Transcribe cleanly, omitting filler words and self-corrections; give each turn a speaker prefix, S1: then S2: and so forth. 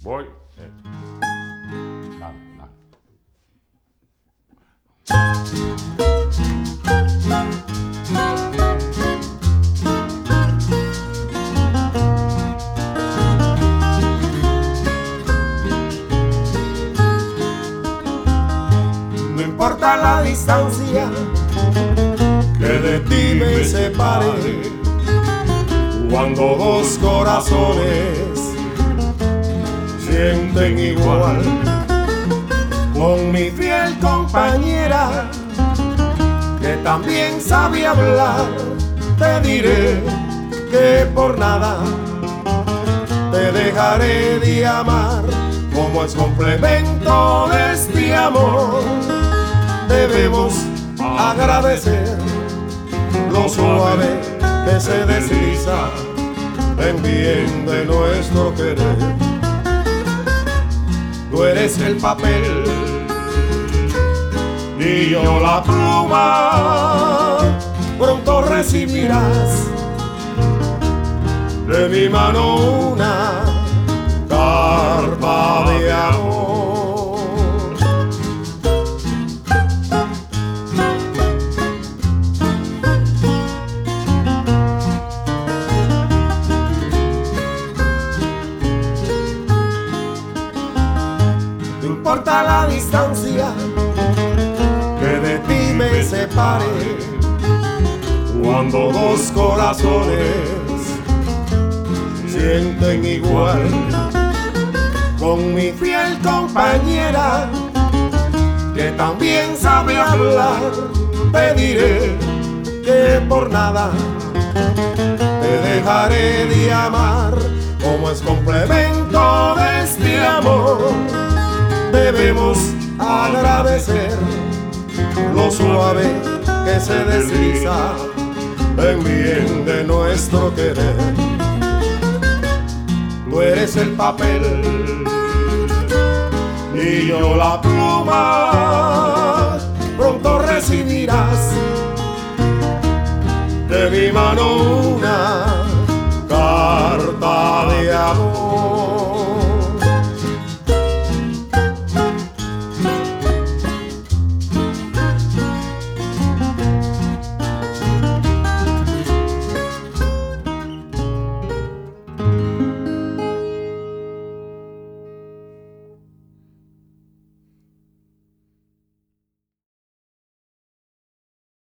S1: Voy. Dale, dale.
S2: No importa la distancia que de ti me separe, cuando dos corazones sienten igual, con mi fiel compañera que también sabe hablar, te diré que por nada te dejaré de amar. Como es complemento de este amor, debemos agradecer lo suave que se desliza en bien de nuestro querer. Tú eres el papel y yo la pluma, pronto recibirás de mi mano una carta de amor. No importa la distancia que de ti me separe, cuando dos corazones sienten igual, con mi fiel compañera que también sabe hablar, te diré que por nada te dejaré de amar. Como es complemento de este amor, debemos agradecer lo suave que se desliza en bien de nuestro querer. Tú eres el papel y yo la pluma, pronto recibirás de mi mano una